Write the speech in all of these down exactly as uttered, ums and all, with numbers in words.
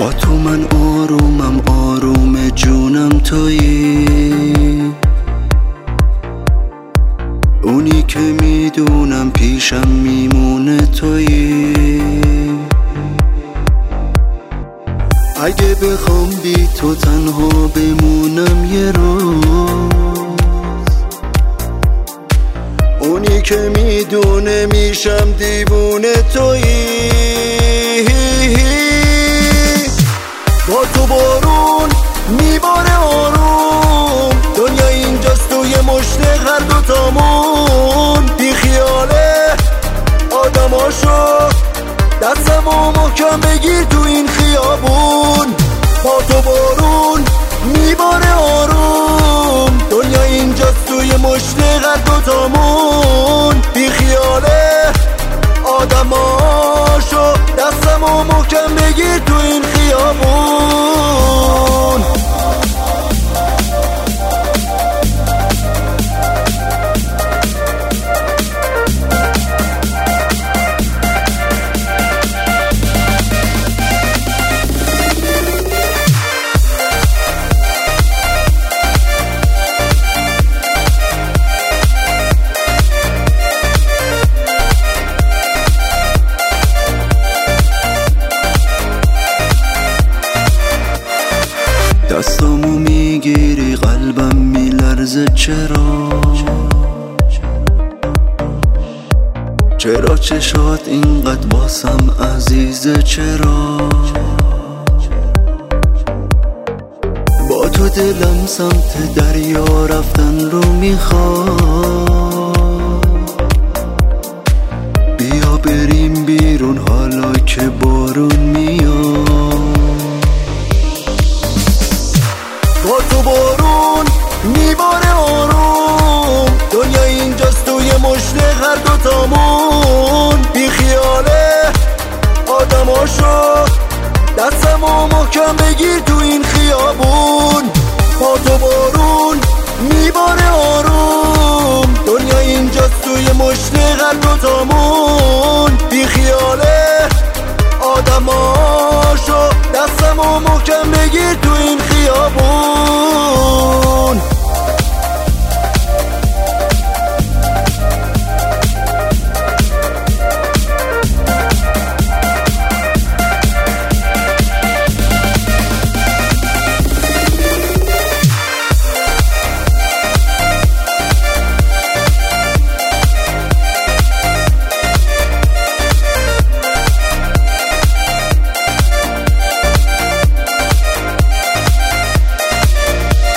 با تو من آرومم، آروم جونم تویی، اونی که میدونم پیشم میمونه تویی. اگه بخوام بی تو تنها بمونم یه روز، اونی که میدونه میشم دیوونه تویی. با تو بارون میباره آروم، دنیا اینجاست و یه مشت هر دوتامون. بی خیاله آدماشو دستمو محکم بگیر تو این خیابون. با تو بارون میباره آروم، دنیا اینجاست و یه مشت هر دوتامون. بی خیاله آدماشو دستمو محکم بگیر تو این خیابون. دستامو میگیری قلبم میلرزه، چرا چرا چشات اینقدر واسم عزیزه، چرا با تو دلم سمت دریا رفتن رو میخواد. بیا بریم بیرون حالا که بارون میاد. با تو بارون میباره آروم، دنیا اینجاست و یه مشت هر دوتامون. بی خیاله آدماشو دستمو محکم بگیر تو این خیابون. با تو بارون میباره آروم، دنیا اینجاست و یه مشت هر دوتامون. بی خیاله آدماشو دستمو محکم بگیر تو این خیابون.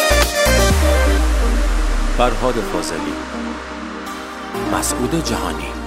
فرهاد فاضلی، مسعود جهانی.